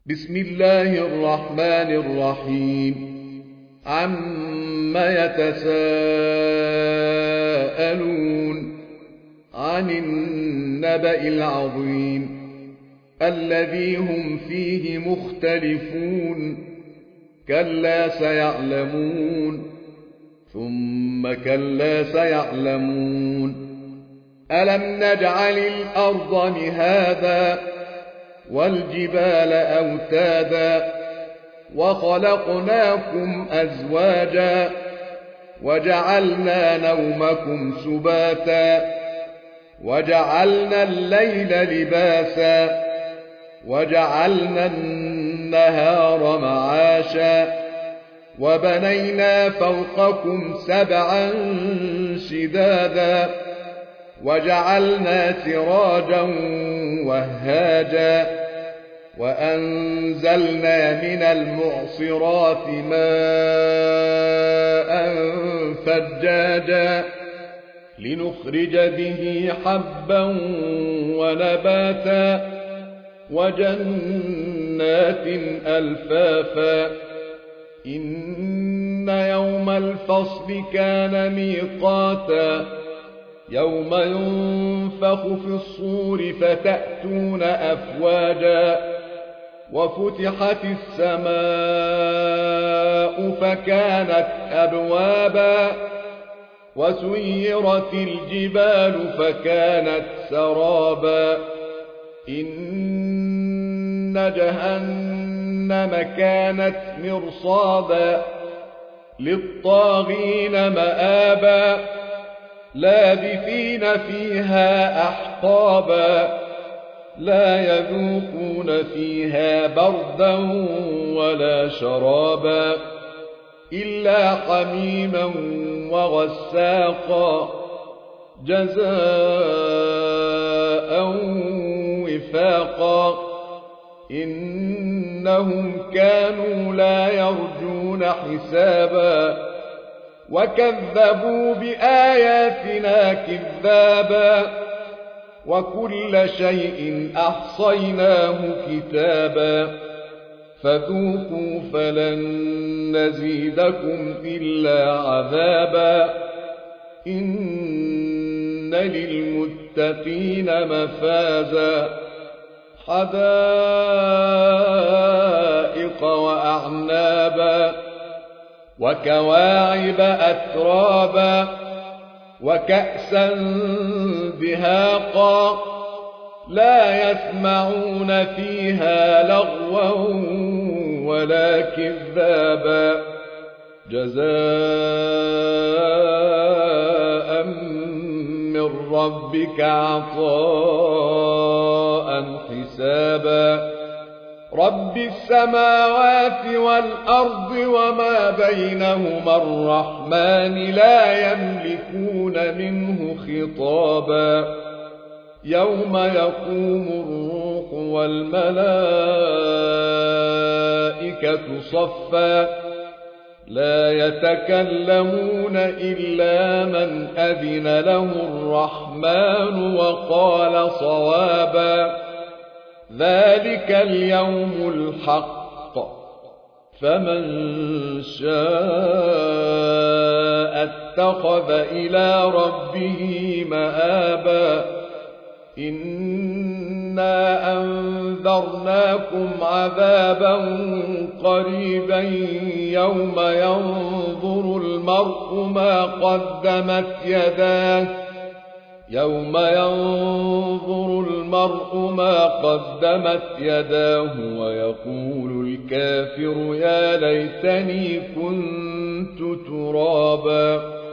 بسم الله الرحمن الرحيم. عم يتساءلون عن النبأ العظيم الذي هم فيه مختلفون كلا سيعلمون ثم كلا سيعلمون ألم نجعل الأرض مهادا والجبال أوتادا وخلقناكم أزواجا وجعلنا نومكم سباتا وجعلنا الليل لباسا وجعلنا النهار معاشا وبنينا فوقكم سبعا شدادا وجعلنا سراجا وهاجا وأنزلنا من المعصرات ماء ثجاجا لنخرج به حبا ونباتا وجنات ألفافا إن يوم الفصل كان ميقاتا يوم ينفخ في الصور فتأتون أفواجا وفتحت السماء فكانت أبوابا وسيرت الجبال فكانت سرابا إن جهنم كانت مرصادا للطاغين مآبا لابثين فيها أحقابا لا يذوقون فيها بردا ولا شرابا إلا حميما وغساقا جزاء وفاقا إنهم كانوا لا يرجون حسابا وكذبوا بآياتنا كذابا وكل شيء أحصيناه كتابا فذوقوا فلن نزيدكم إلا عذابا إن للمتقين مفازا حدائق وأعنابا وكواعب أترابا وكأسا دهاقا لا يسمعون فيها لغوا ولا كذابا جزاء من ربك عطاء حسابا رب السماوات والأرض وما بينهما الرحمن لا يملكون منه خطابا يوم يقوم الروح والملائكة صفا لا يتكلمون إلا من أذن له الرحمن وقال صوابا ذلك اليوم الحق فمن شاء اتخذ إلى ربه مآبا إنا أنذرناكم عذابا قريبا يوم ينظر المرء ما قدمت يداه ويقول الكافر يا ليتني كنت ترابا